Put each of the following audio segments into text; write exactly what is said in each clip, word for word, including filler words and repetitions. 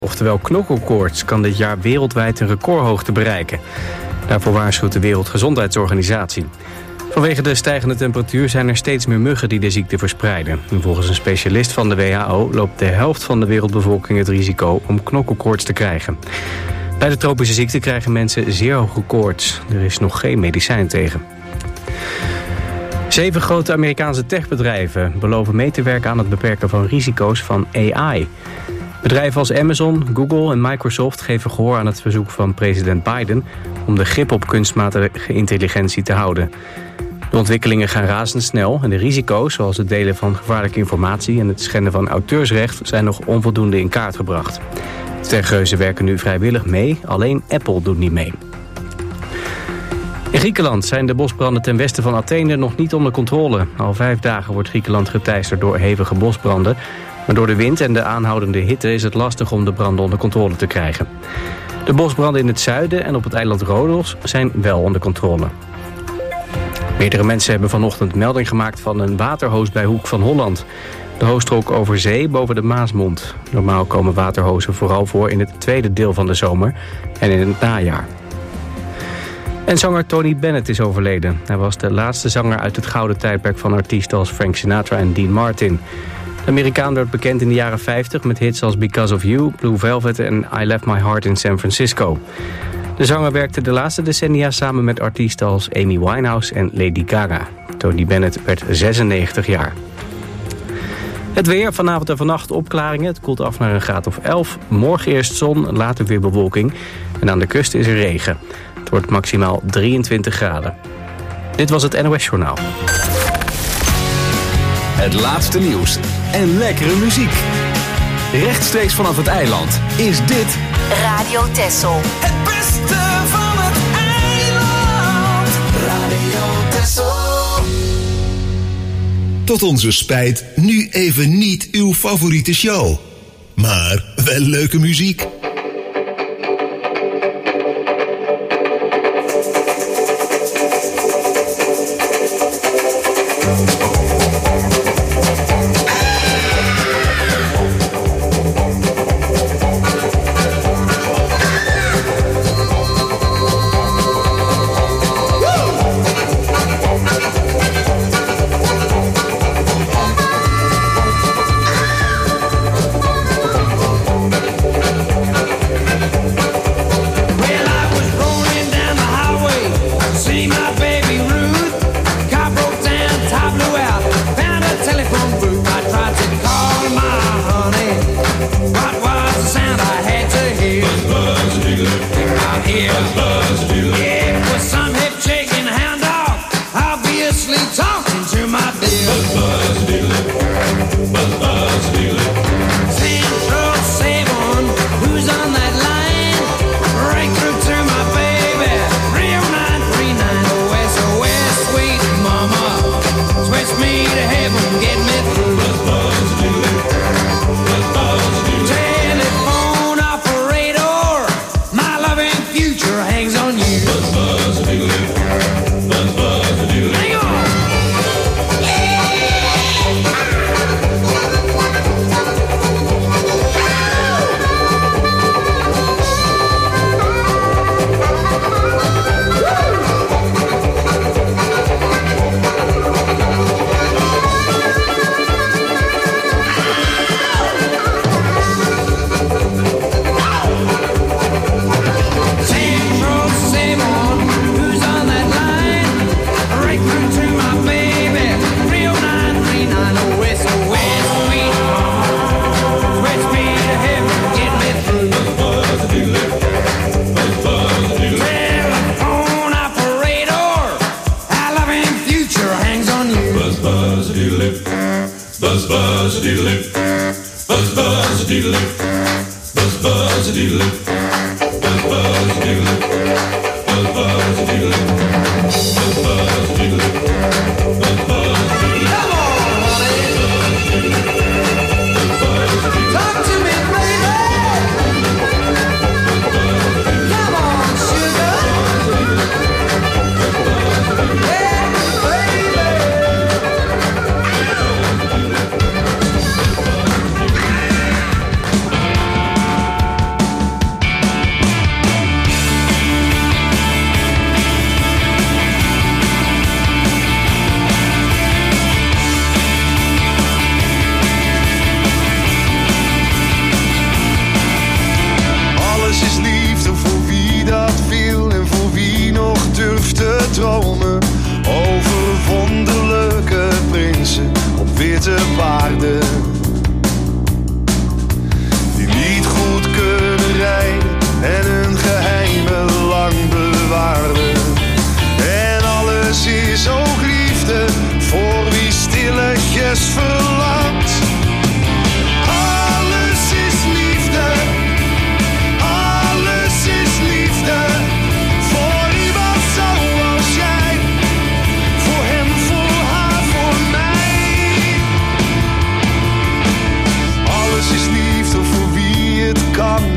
Oftewel knokkelkoorts kan dit jaar wereldwijd een recordhoogte bereiken. Daarvoor waarschuwt de Wereldgezondheidsorganisatie. Vanwege de stijgende temperatuur zijn er steeds meer muggen die de ziekte verspreiden. En volgens een specialist van de W H O loopt de helft van de wereldbevolking het risico om knokkelkoorts te krijgen. Bij de tropische ziekte krijgen mensen zeer hoge koorts. Er is nog geen medicijn tegen. Zeven grote Amerikaanse techbedrijven beloven mee te werken aan het beperken van risico's van A I. Bedrijven als Amazon, Google en Microsoft geven gehoor aan het verzoek van president Biden om de grip op kunstmatige intelligentie te houden. De ontwikkelingen gaan razendsnel en de risico's, zoals het delen van gevaarlijke informatie en het schenden van auteursrecht, zijn nog onvoldoende in kaart gebracht. De techreuzen werken nu vrijwillig mee, alleen Apple doet niet mee. In Griekenland zijn de bosbranden ten westen van Athene nog niet onder controle. Al vijf dagen wordt Griekenland geteisterd door hevige bosbranden. Maar door de wind en de aanhoudende hitte is het lastig om de branden onder controle te krijgen. De bosbranden in het zuiden en op het eiland Rodos zijn wel onder controle. Meerdere mensen hebben vanochtend melding gemaakt van een waterhoos bij Hoek van Holland. De hoos trok over zee boven de Maasmond. Normaal komen waterhozen vooral voor in het tweede deel van de zomer en in het najaar. En zanger Tony Bennett is overleden. Hij was de laatste zanger uit het gouden tijdperk van artiesten als Frank Sinatra en Dean Martin. De Amerikaan werd bekend in de jaren vijftig met hits als Because of You, Blue Velvet en I Left My Heart in San Francisco. De zanger werkte de laatste decennia samen met artiesten als Amy Winehouse en Lady Gaga. Tony Bennett werd zesennegentig jaar. Het weer, vanavond en vannacht opklaringen. Het koelt af naar een graad of elf. Morgen eerst zon, later weer bewolking. En aan de kust is er regen. Het wordt maximaal drieëntwintig graden. Dit was het N O S Journaal. Het laatste nieuws en lekkere muziek. Rechtstreeks vanaf het eiland is dit Radio Texel. Het beste van het eiland. Radio Texel. Tot onze spijt nu even niet uw favoriete show. Maar wel leuke muziek.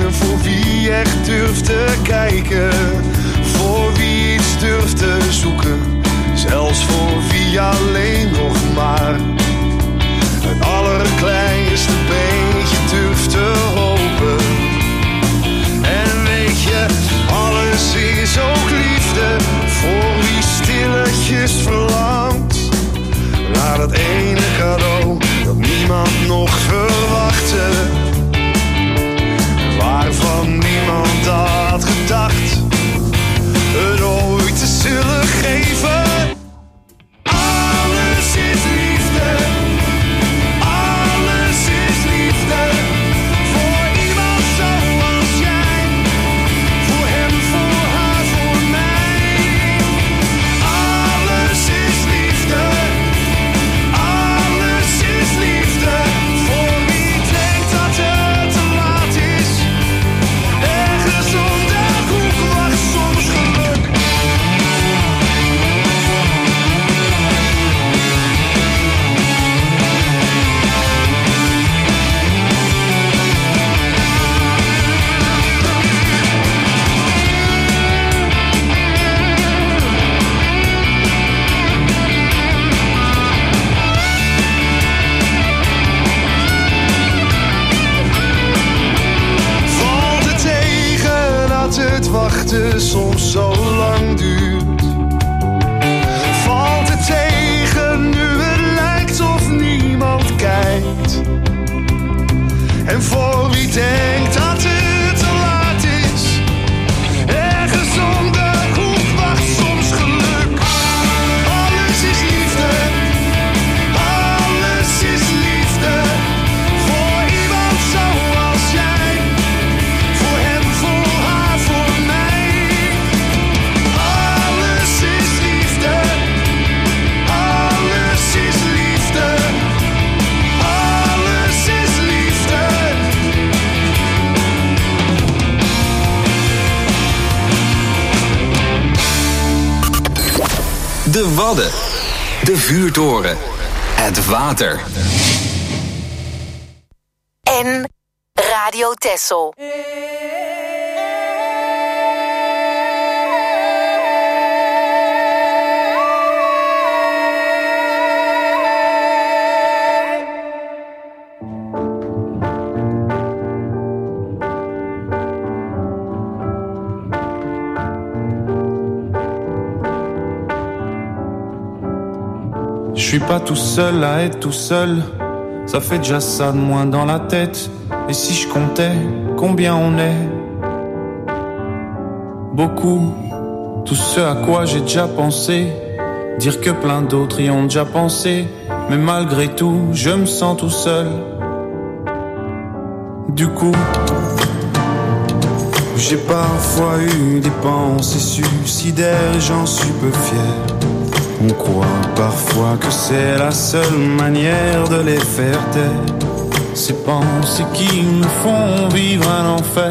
degene voor wie echt durft te kijken. Voor wie iets durft te zoeken. Zelfs voor wie alleen nog maar het allerkleinste beetje durft te hopen. En weet je, alles is ook liefde voor wie stilletjes verlangt naar dat ene cadeau dat niemand nog verwachtte, waarvan niemand had gedacht het ooit te zullen geven. Alles is liefde, alles is liefde, voor iemand zoals jij, voor hem, voor haar, voor mij. Alles is liefde, alles is liefde, voor wie denkt dat het te laat is. Ergens om de hoek wacht soms geluk. Valt het tegen dat het wachten soms zo lang duurt? Valt het tegen nu het lijkt of niemand kijkt? En voor wie denkt dat het te laat is, ergens om de hoek wacht soms geluk. Alles is liefde, alles is liefde, voor iemand zoals jij, voor hem, voor haar, voor mij. Alles is liefde, alles is liefde, alles is liefde. De Wadden. De vuurtoren. Het water. En Radio Texel. Je suis pas tout seul à être tout seul, ça fait déjà ça de moins dans la tête. Et si je comptais combien on est? Beaucoup, tout ce à quoi j'ai déjà pensé, dire que plein d'autres y ont déjà pensé. Mais malgré tout, je me sens tout seul. Du coup, j'ai parfois eu des pensées suicidaires et j'en suis peu fier. On croit parfois que c'est la seule manière de les faire taire. Ces pensées qui me font vivre un enfer.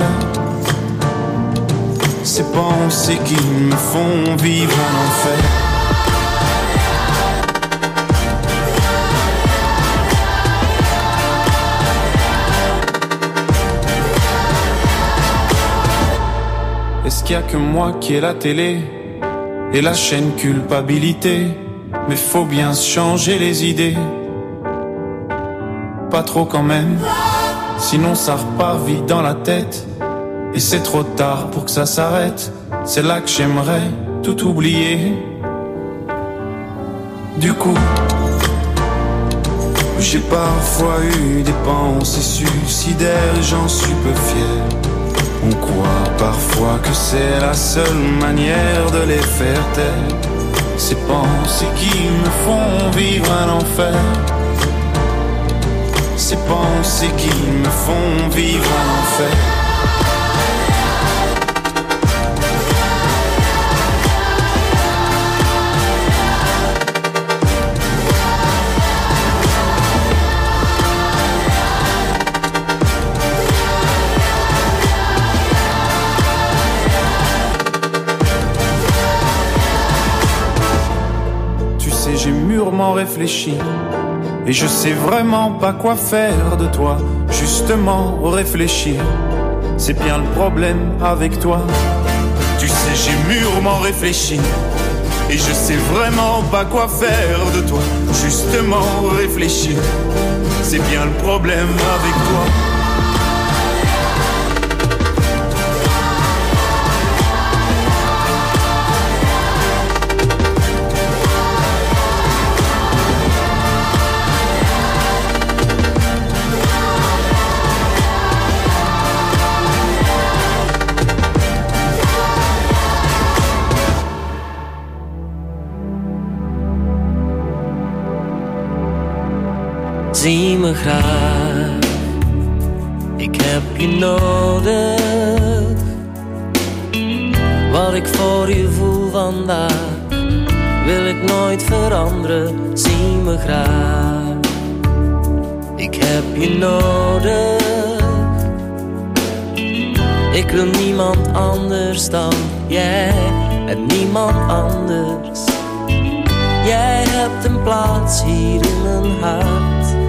Ces pensées qui me font vivre un enfer. Est-ce qu'il y a que moi qui ai la télé et la chaîne culpabilité? Mais faut bien se changer les idées. Pas trop quand même, sinon ça repart vite dans la tête. Et c'est trop tard pour que ça s'arrête. C'est là que j'aimerais tout oublier. Du coup, j'ai parfois eu des pensées suicidaires et j'en suis peu fier. On croit parfois que c'est la seule manière de les faire taire. Ces pensées qui me font vivre un enfer. Ces pensées qui me font vivre un enfer. J'ai mûrement réfléchi et je sais vraiment pas quoi faire de toi. Justement réfléchir, c'est bien le problème avec toi. Tu sais, j'ai mûrement réfléchi et je sais vraiment pas quoi faire de toi. Justement réfléchir, c'est bien le problème avec toi. Zie me graag, ik heb je nodig. Wat ik voor je voel vandaag, wil ik nooit veranderen. Zie me graag, ik heb je nodig. Ik wil niemand anders dan jij en niemand anders. Jij hebt een plaats hier in mijn hart.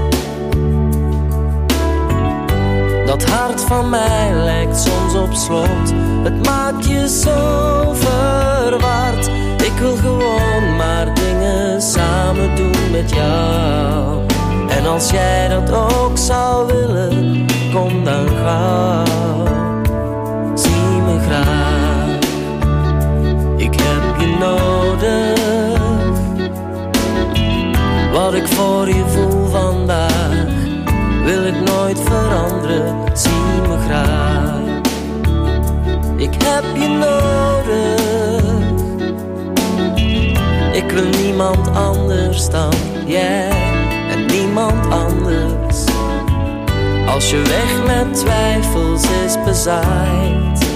Dat hart van mij lijkt soms op slot. Het maakt je zo verward. Ik wil gewoon maar dingen samen doen met jou. En als jij dat ook zou willen, kom dan gauw. Zie me graag, ik heb je nodig. Wat ik voor je voel vandaag, wil ik nooit veranderen. Zie me graag, ik heb je nodig. Ik wil niemand anders dan jij en niemand anders. Als je weg met twijfels is bezaaid,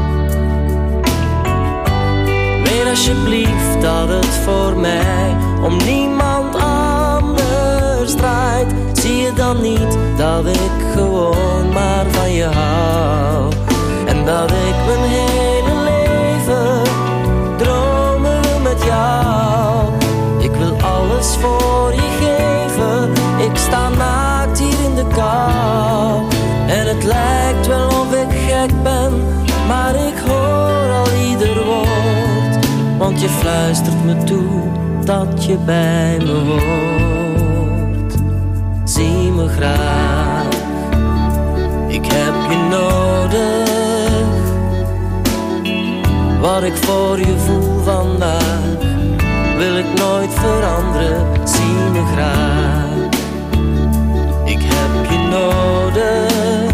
weet alsjeblieft dat het voor mij om niemand anders draait. Zie je dan niet dat ik gewoon maar van je hou? En dat ik mijn hele leven dromen wil met jou. Ik wil alles voor je geven. Ik sta naakt hier in de kou. En het lijkt wel of ik gek ben, maar ik hoor al ieder woord. Want je fluistert me toe dat je bij me hoort. Zie me graag, ik heb je nodig. Wat ik voor je voel vandaag, wil ik nooit veranderen. Zie me graag, ik heb je nodig.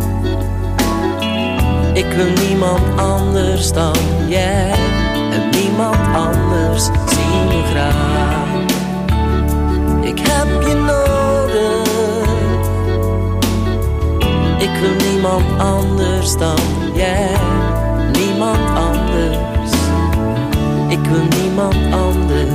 Ik wil niemand anders dan jij en niemand anders. Zie me graag, ik heb je nodig. Ik wil niemand anders dan jij, niemand anders. Ik wil niemand anders.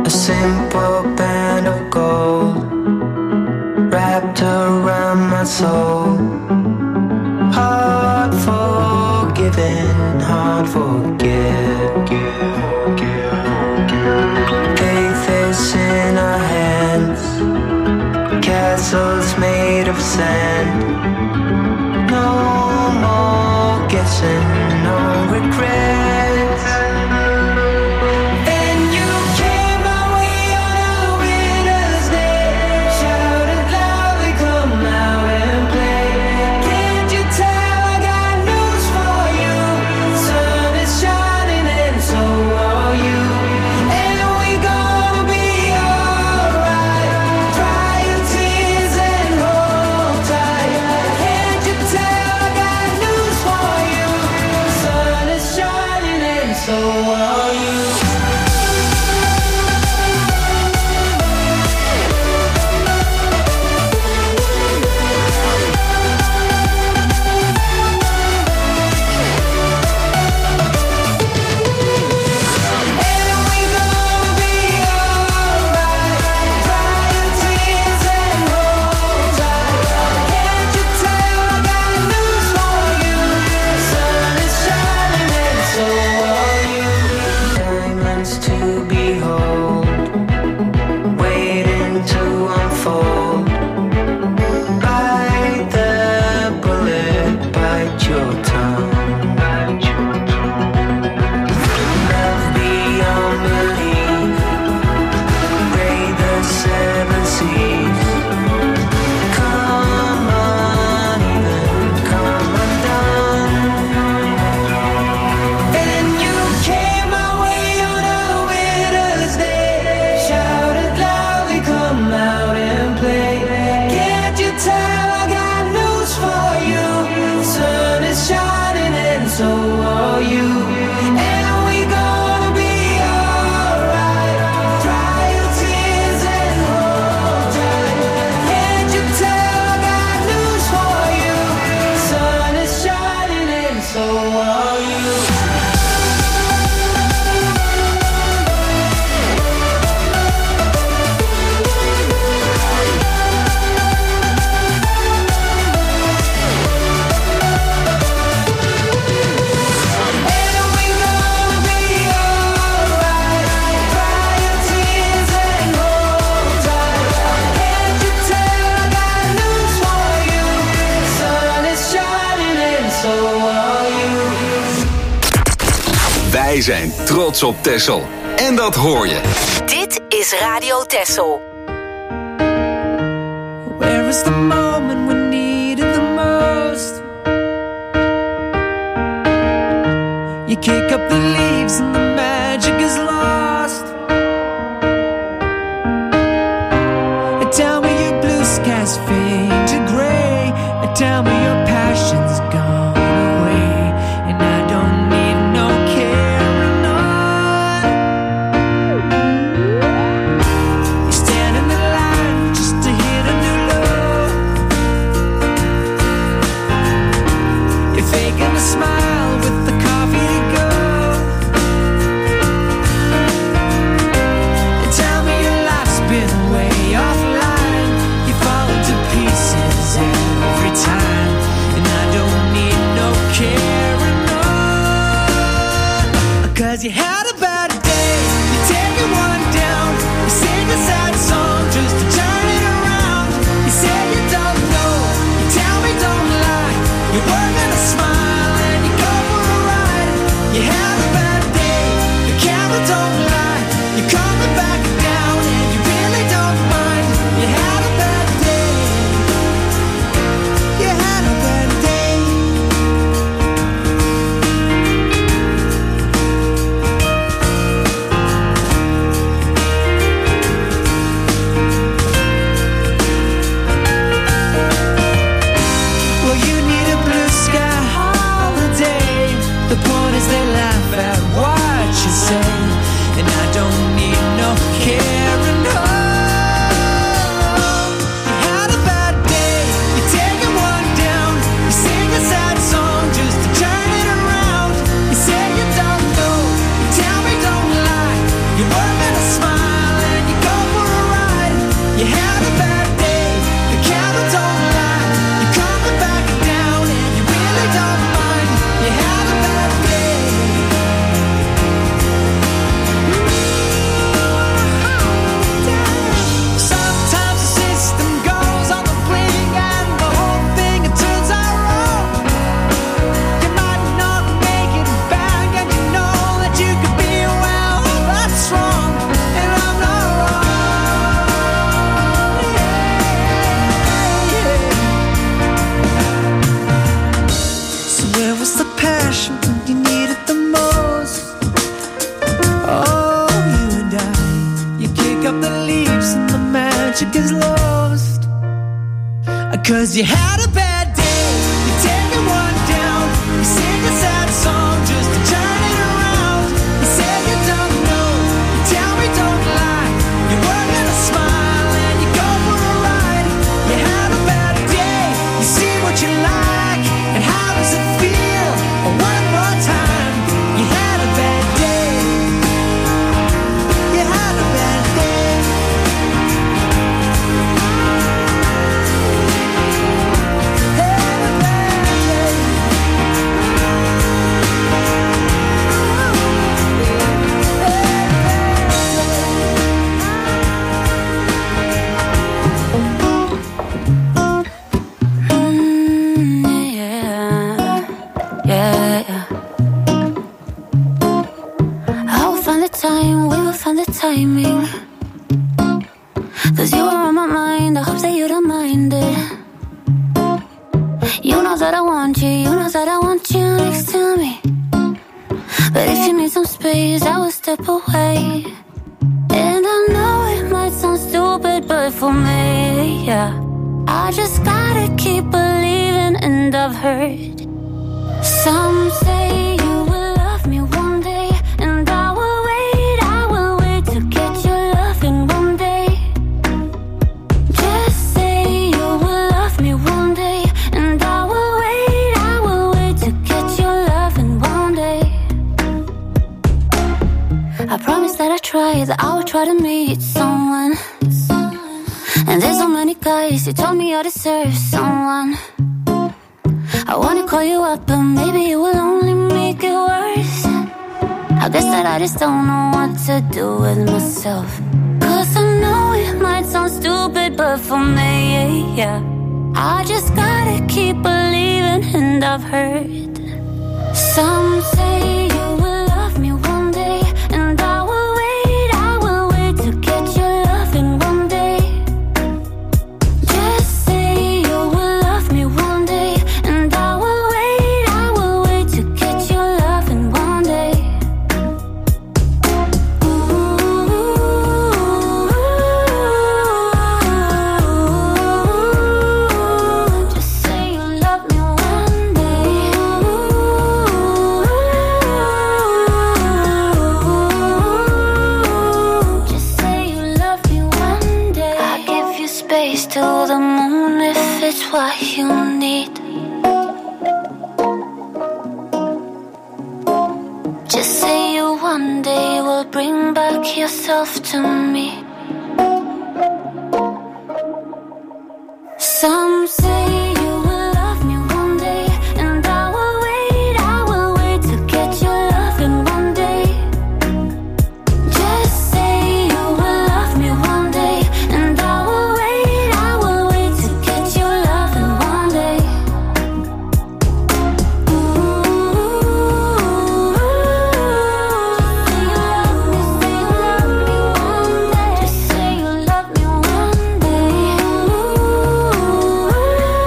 a simple band of gold wrapped around my soul. Hard forgiven, hard forget. Faith is in our hands, castles made of sand. No more guessing, no regrets. And you came my way on a winter's day, shouted loudly, come out and play. Can't you tell I got news for you? Sun is shining and so are you. And we gonna be alright. Dry your tears and hold tight. Can't you tell I got news for you? Sun is shining and so are you. Wij zijn trots op Texel. En dat hoor je. Dit is Radio Texel. Where is the moment we needed the most? You kick up the leaves and the magic is lost. And tell me your blue skies fade to gray. And tell me your passion's gone away. And I don't need no carrying on. You stand in the line just to hit a new low. You're faking a smile with the coffee to go. like is lost. Cause you had a bad day, you're taking one down. You sing a sad song just to turn it around. You say you don't know, you tell me don't lie. You work at a smile and you go for a ride. You had a bad day, you see what you like. And how does it feel? One more time. You had a bad day. You had a bad day. Timing, cause you were on my mind. I hope that you don't mind it. You know that I want you, you know that I want you next to me. But if you need some space, I will step away. And I know it might sound stupid, but for me, yeah, I just gotta keep believing. And I've heard some say you will love me one day, and I will I promise that I try, that I will try to meet someone. And there's so many guys, you told me I deserve someone. I wanna call you up, but maybe it will only make it worse. I guess that I just don't know what to do with myself. Cause I know it might sound stupid, but for me, yeah, I just gotta keep believing. And I've heard some say you will love me one day, and I will wait, I will wait to get your loving one day. Just say you will love me one day, and I will wait, I will wait to get your loving one day. Just say you love me one day. Just say you love me one day. I give you space to the moon if it's what you need. Just say you one day will bring back yourself to me. Some say you will love me one day, and I will wait, I will wait to get your loving one day. Just say you will love me one day, and I will wait, I will wait to get your loving one day. Just say you love me one day.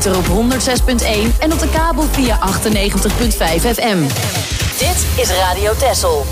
ether op honderd zes punt één en op de kabel via achtennegentig punt vijf F M. Dit is Radio Texel.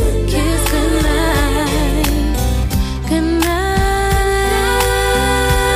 Kiss goodnight, goodnight.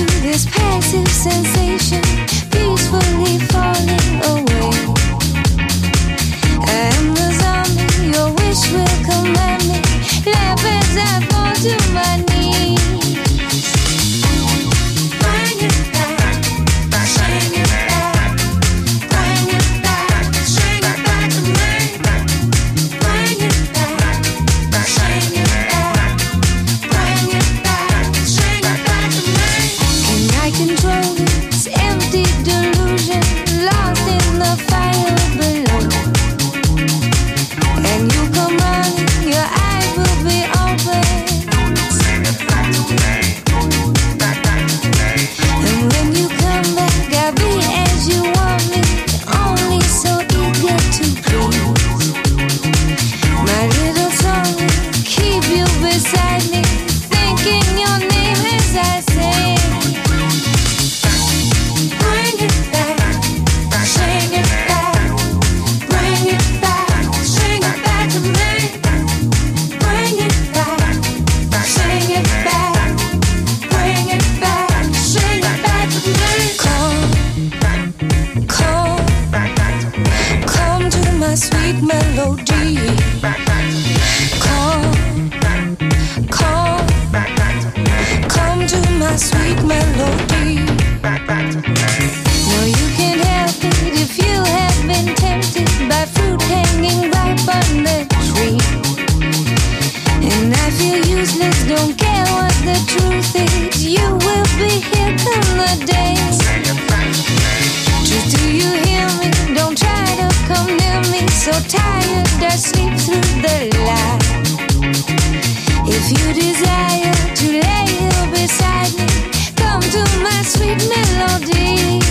this passive sensation, peacefully falling away. I am the zombie, your wish will command me. Laugh as I fall to my knees. Bring it back, bring it back, bring it back, bring it back to me. Bring it back, bring it back, bring it back, bring it back to me. Can I control this empty delusion, lost in the fire below? And you come running, your eyes will be open. Bring it back to me, back, back to me. And when you come back, I'll be as you want me, only so eager to please. My little song will keep you beside me, thinking your name as I sing. Bring it back, bring it back, bring it back, bring it back to me. Bring it back, bring it back, bring it back, bring it back to me. Come, come, come to my sweet melody. Come, come, come to my sweet melody. No, you can't help it if you have been tempted by fruit hanging ripe on the tree. And I feel useless, don't care what the truth is. You will be here come the day. Just do you hear me? Don't try to come near me. So tired, I sleep through the light. If you desire to lay here beside me, come to my sweet melody.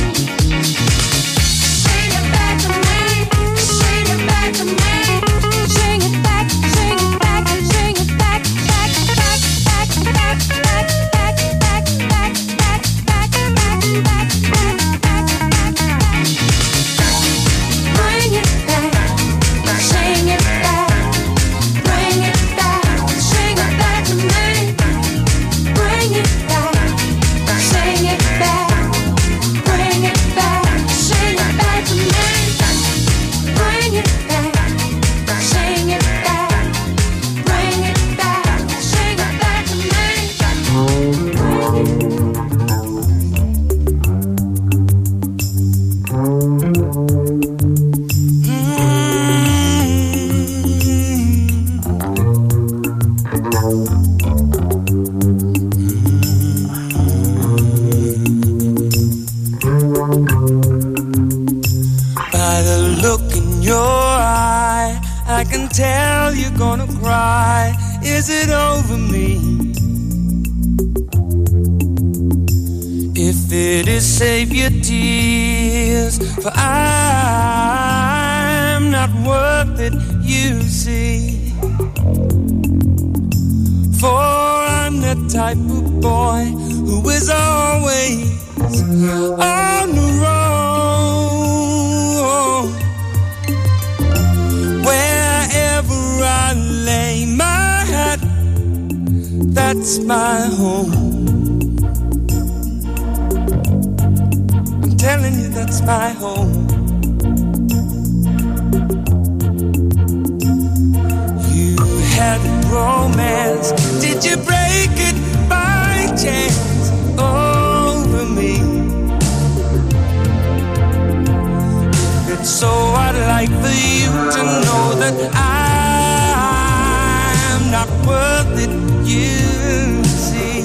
Sing it back to me, sing it back to me. Sing it back, sing it back, sing it back, back, back, back, back, back, back, back, back, back, back, back, back, back. Bring it back, sing it back, bring it back, sing it back to me. Bring it back, sing it back, bring it back, sing it back to me. Bring it back, sing it back, bring it back, sing it back to me. By the look in your eye, I can tell you're gonna cry. Is it over me? If it is, save your tears, for I'm not worth it, you see. For I'm the type of boy who is always on the road. Wherever I lay my hat, that's my home. I'm telling you, that's my home. You had romance, did you break it by chance over me? If it's so, I'd like for you to know that I'm not worth it, you see.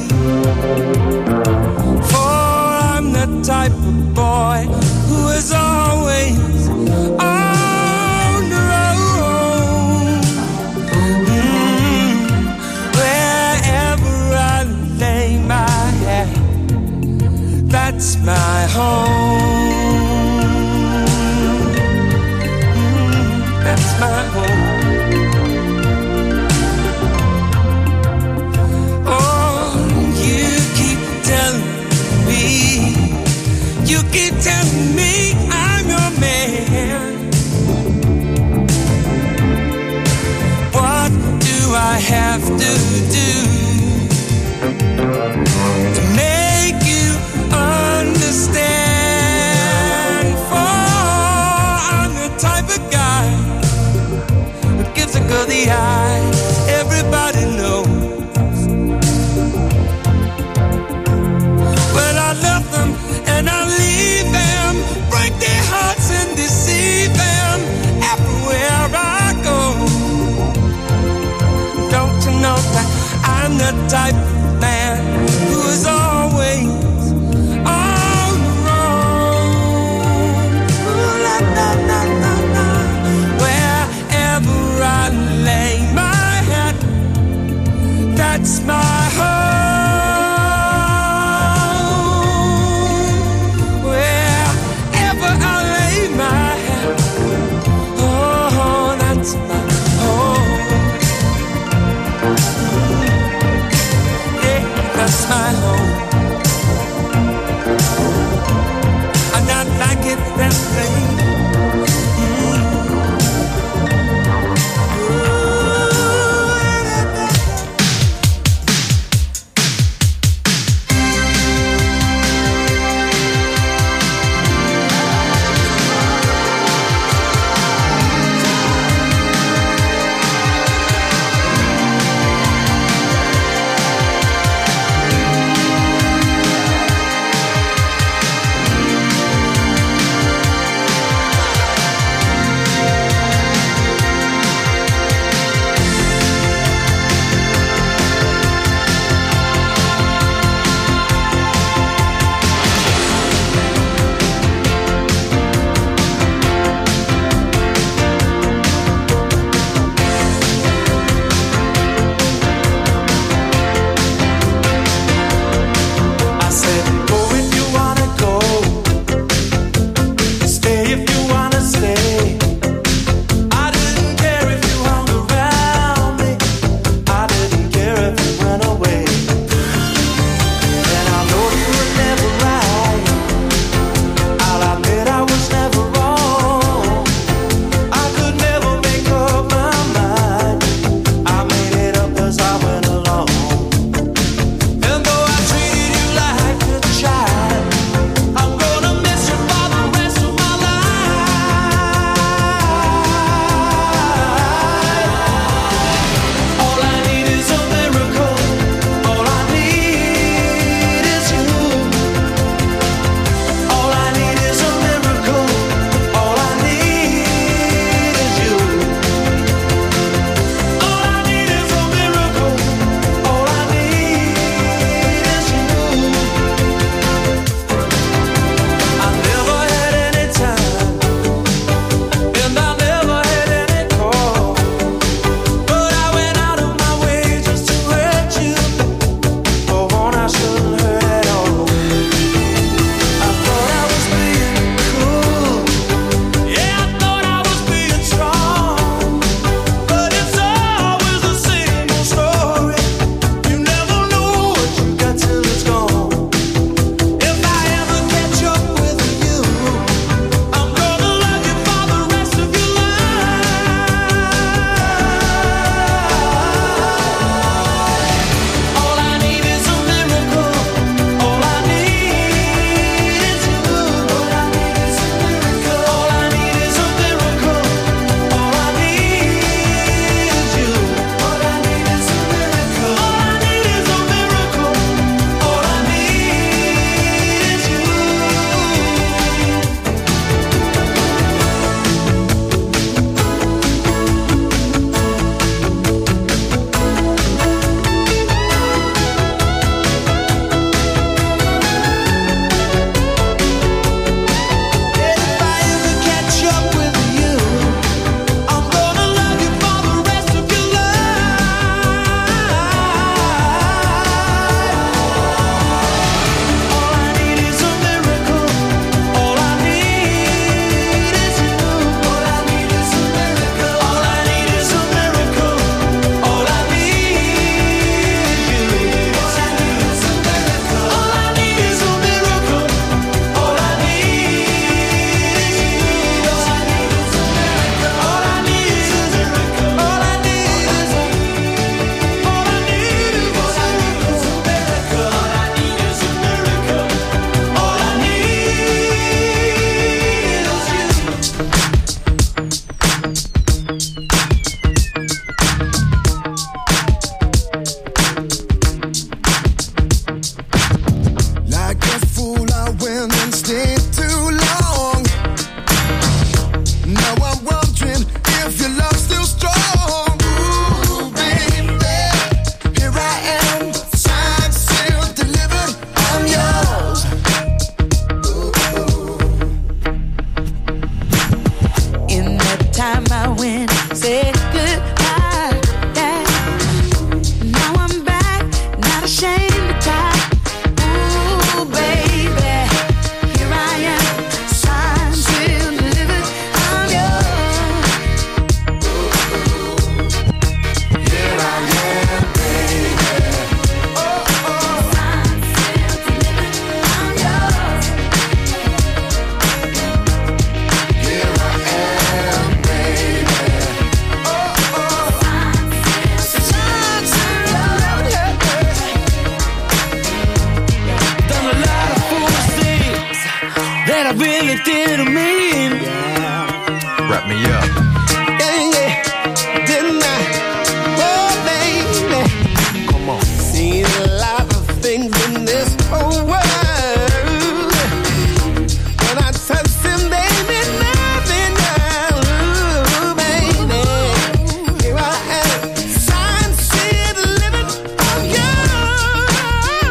For I'm the type of boy who is always on the road. Mm, wherever I lay my head, that's my home. Mm, that's my home. You keep telling me I'm your man. What do I have to do to make you I went and stayed too long. Now I'm wondering if your love's still strong. Ooh, baby, here I am, signed, sealed, delivered, I'm yours. Ooh. In that time I went, said goodbye, yeah. Now I'm back, not ashamed to die. Ooh, baby, here I am, signed, sealed, delivered, I'm yours. Here I am, baby. Oh, oh. Signed, sealed, delivered, I'm yours. Here I am, baby. Oh, oh. Signed, sealed, delivered. Done a lot of foolish things that I really didn't mean. Wrap me up. Yeah, yeah, didn't I? Oh, baby. Come on. Seen a lot of things in this whole world. When I touch them, they mean nothing. Ooh, baby. Here I am, signed, sealed, delivered, I'm yours.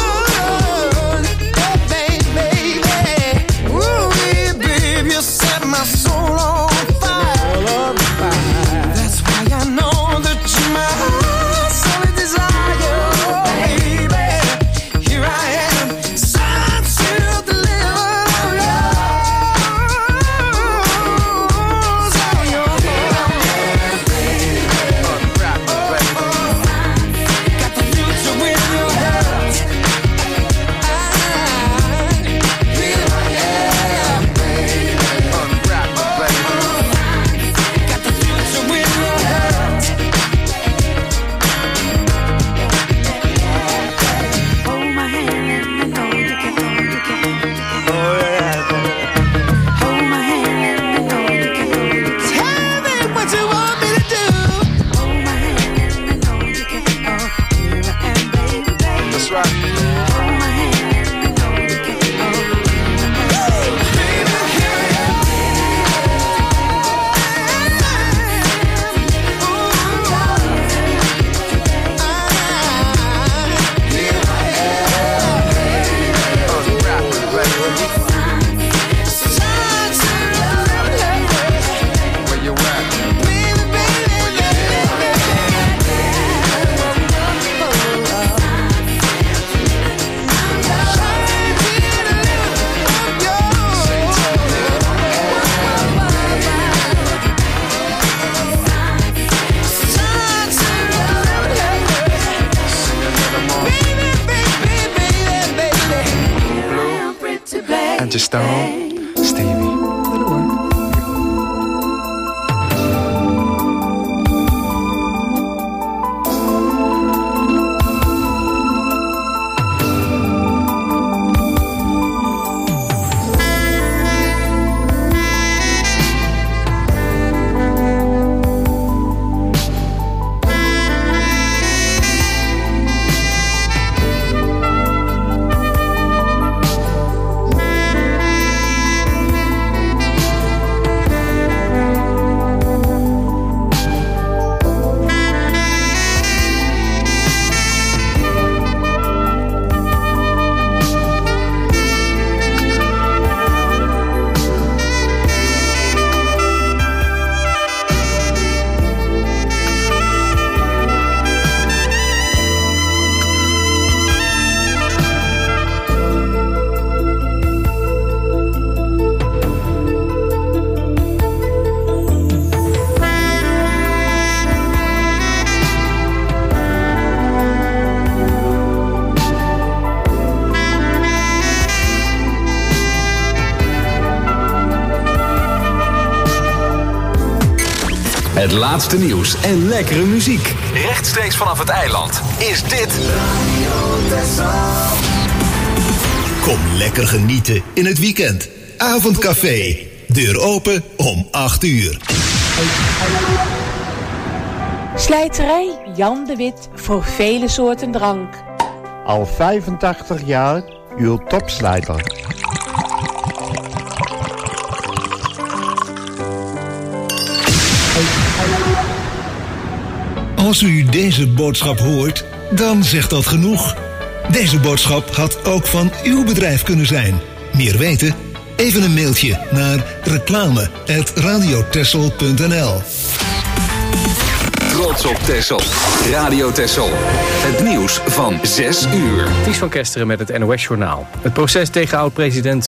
Oh, baby, baby. Ooh, baby, you set my soul on fire. That's why I know that you're my solid desire. Baby, here I am, signed, sealed, delivered, I'm yours. I'm yours. Unwrap me, baby. Got the future in your hands. Here I am, Unwrap me, baby. got the future in your hands. Hold my hand, let me know you can, you can, you can. Hold my hand, let me know you can, you can. Tell me what you want me to do. Hold my hand, let me know you can. Oh, here I am, baby, baby. That's right. Hold my hand, let me know you can. Oh, Baby, here I am. Here I am. Unwrap me, baby. Signed, sealed, delivered. Where you at? Baby, baby, And just Stone, Stevie. Het laatste nieuws en lekkere muziek. Rechtstreeks vanaf het eiland is dit Kom lekker genieten in het weekend. Avondcafé. Deur open om acht uur. Slijterij Jan de Wit voor vele soorten drank. Al vijfentachtig jaar uw topslijter. Als u deze boodschap hoort, dan zegt dat genoeg. Deze boodschap had ook van uw bedrijf kunnen zijn. Meer weten? Even een mailtje naar reclame at radiotessel punt n l. Trots op Texel. Radio Texel. Het nieuws van zes uur. Ties van Kesteren met het N O S-journaal. Het proces tegen oud-president